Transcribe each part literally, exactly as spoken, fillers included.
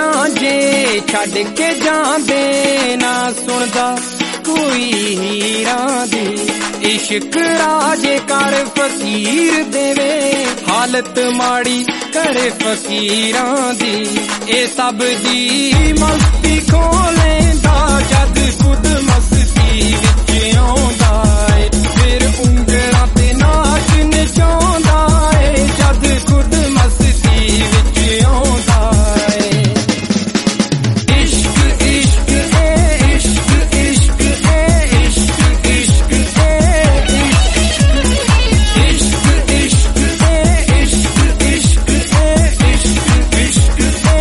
यारां जे छड्ड के जांदे ना सुनदा कोई हीरां दी इश्क राजे कर फकीर देवे हालत माड़ी करे फकीरां दी ए सब दी मस्ती खोलेंदा जद खुद मस्ती विच आउंदा ए फिर उंगलां ते नाच नचाउंदा ए जद खुद मस्ती विच आउंदा ए इश्क इश्क ए इश्क इश्क ए इश्क इश्क ए इश्क इश्क ए इश्क इश्क ए इश्क इश्क ए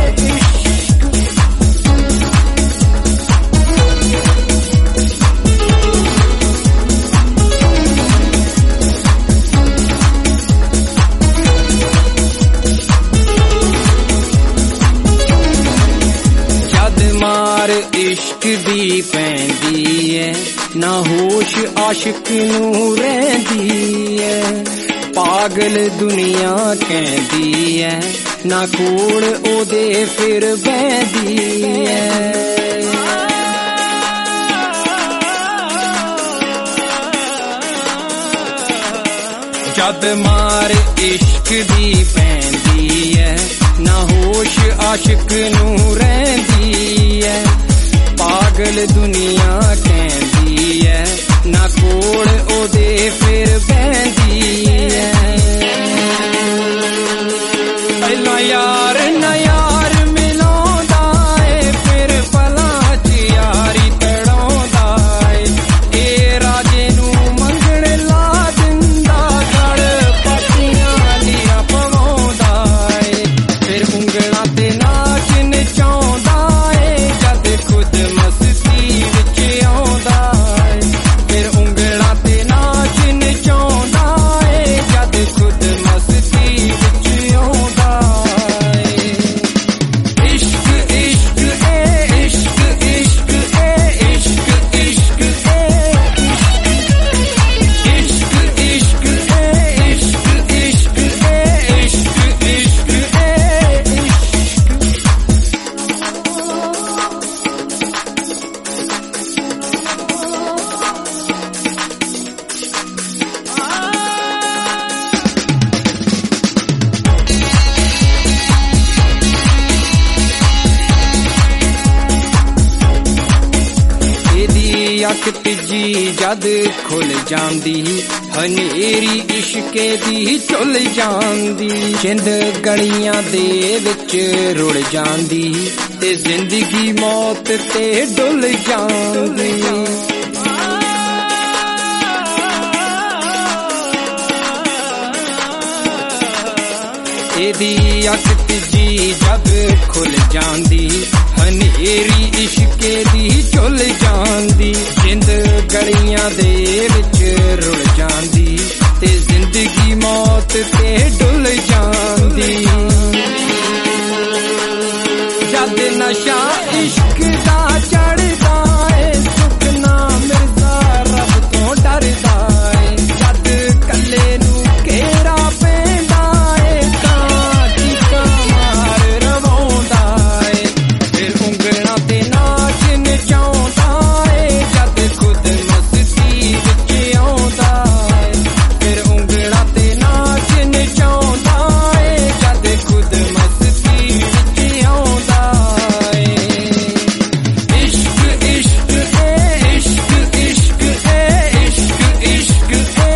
जद मार इश्क दी पैंदी है ना होश आशिक नू रहिंदी है पागल दुनिया कहंदी है ना कोल ओदे फिर बहंदी है जद मार इश्क दी पैंदी है ना होश आशिक नू रहिंदी है पागल दुनिया कहंदी है ना कोल ओदे फिर बहंदी है पहला यार ना यार मिलाउंदा ए फिर पलां च यारी तड़ाउंदा ए ए राजे नू मंगण ला दिंदा गड़ पट्टियां लिया पवाउंदा ए फिर उंगलां ते नाच नचाउंदा ए जद खुद मस्ती विच आउंदा ए फिर उंगलां ते नाच नचाउंदा ए जद खुद मस्ती विच आउंदा ए इश्क इश्क ए इश्क इश्क ए इश्क इश्क ए इश्क इश्क ए इश्क इश्क ए इश्क इश्क ए एदी अख तिजी जद खुल जांदी हनेरी इश्के दी चुल जांदी जिंद गलियां दे विच रुल जांदी ते जिंदगी मौत ते डुल जांदी एदी अख तिजी जद खुल जांदी हनेरी इश्के दी चुल जांदी जिंद गलियां दे विच रुल जांदी ते जिंदगी मौत ते डुल जांदी जद नशा इश्क दा चढ़दा ए सुखना मिर्जा रब तो डरदा ए जद कल्ले नू घेरा पैंदा ए तां चीकां मार रवाउंदा ए फिर उंगलां ते नाच नचाउंदा ए जद खुद मस्ती विच आउंदा ए फिर उंगलां ते नाच नचाउंदा ए जद खुद मस्ती विच आउंदा ए इश्क इश्क ए इश्क इश्क ए इश्क इश्क ए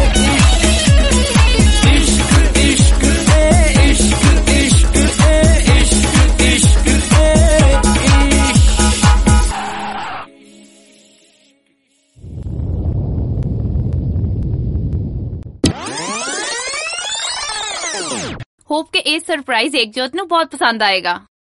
इश्क इश्क ए इश्क इश्क ए इश्क इश्क ए होप के ਇਹ ਸਰਪ੍ਰਾਈਜ਼ एकजोत ਨੂੰ ਬਹੁਤ ਪਸੰਦ ਆਏਗਾ।